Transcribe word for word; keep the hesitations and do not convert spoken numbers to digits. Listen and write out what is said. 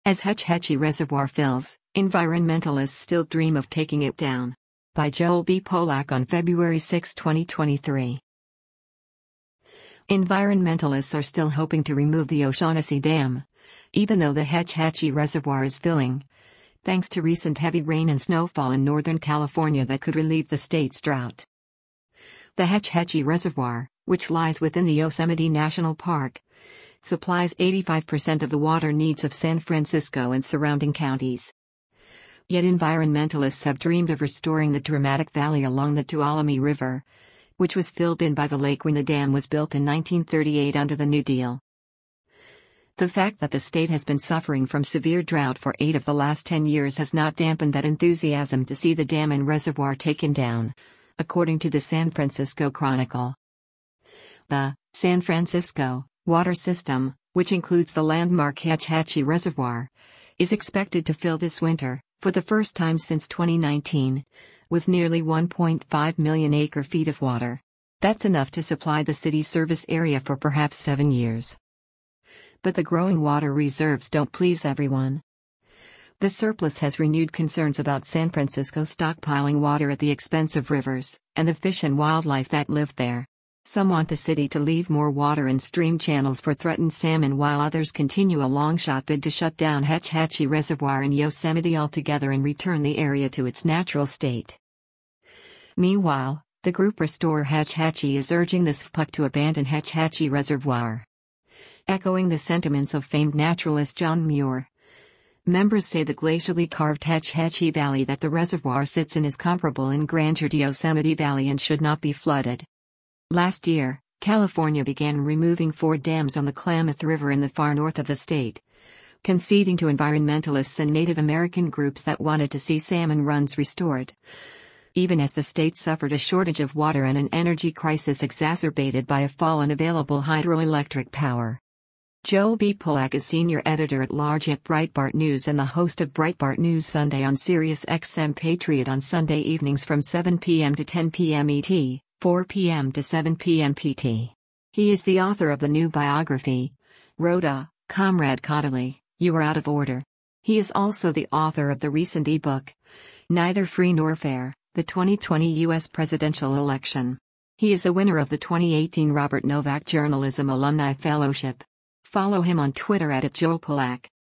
As Hetch Hetchy Reservoir fills, environmentalists still dream of taking it down. By Joel B. Polak on February sixth, twenty twenty-three. Environmentalists are still hoping to remove the O'Shaughnessy Dam, even though the Hetch Hetchy Reservoir is filling, thanks to recent heavy rain and snowfall in Northern California that could relieve the state's drought. The Hetch Hetchy Reservoir, which lies within the Yosemite National Park, supplies eighty-five percent of the water needs of San Francisco and surrounding counties. Yet environmentalists have dreamed of restoring the dramatic valley along the Tuolumne River, which was filled in by the lake when the dam was built in nineteen thirty-eight under the New Deal. The fact that the state has been suffering from severe drought for eight of the last ten years has not dampened that enthusiasm to see the dam and reservoir taken down, according to the San Francisco Chronicle. The San Francisco water system, which includes the landmark Hetch Hetchy Reservoir, is expected to fill this winter, for the first time since twenty nineteen, with nearly one point five million acre-feet of water. That's enough to supply the city's service area for perhaps seven years. But the growing water reserves don't please everyone. The surplus has renewed concerns about San Francisco stockpiling water at the expense of rivers, and the fish and wildlife that live there. Some want the city to leave more water in stream channels for threatened salmon, while others continue a long-shot bid to shut down Hetch Hetchy Reservoir in Yosemite altogether and return the area to its natural state. Meanwhile, the group Restore Hetch Hetchy is urging the S F P U C to abandon Hetch Hetchy Reservoir. Echoing the sentiments of famed naturalist John Muir, members say the glacially carved Hetch Hetchy Valley that the reservoir sits in is comparable in grandeur to Yosemite Valley and should not be flooded. Last year, California began removing four dams on the Klamath River in the far north of the state, conceding to environmentalists and Native American groups that wanted to see salmon runs restored, even as the state suffered a shortage of water and an energy crisis exacerbated by a fall in available hydroelectric power. Joel B. Polak is senior editor-at-large at Breitbart News and the host of Breitbart News Sunday on Sirius X M Patriot on Sunday evenings from seven p m to ten p m E T, four p m to seven p m P T. He is the author of the new biography, Rhoda, Comrade Caudill, You Are Out of Order. He is also the author of the recent ebook, Neither Free Nor Fair, the twenty twenty U S Presidential Election. He is a winner of the twenty eighteen Robert Novak Journalism Alumni Fellowship. Follow him on Twitter at Joel Polak.